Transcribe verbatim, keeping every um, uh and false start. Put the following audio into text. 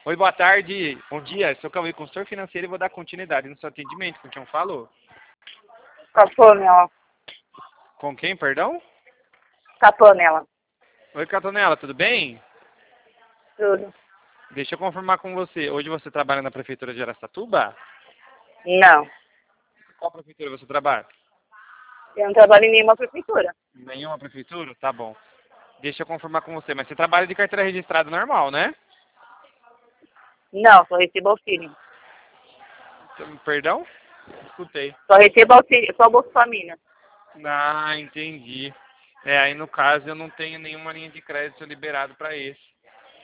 Oi, boa tarde. Bom dia. Sou Cauê, consultor financeiro e vou dar continuidade no seu atendimento. Com quem eu falo? Catonela. Com quem, perdão? Catonela. Oi, Catonela, tudo bem? Tudo. Deixa eu confirmar com você. Hoje você trabalha na prefeitura de Araçatuba? Não. Qual prefeitura você trabalha? Eu não trabalho em nenhuma prefeitura. Nenhuma prefeitura? Tá bom. Deixa eu confirmar com você. Mas você trabalha de carteira registrada normal, né? Não, só recebo auxílio. Perdão? Escutei. Só recebo auxílio, só Bolsa Família. Ah, entendi. É, aí no caso eu não tenho nenhuma linha de crédito liberado para esse.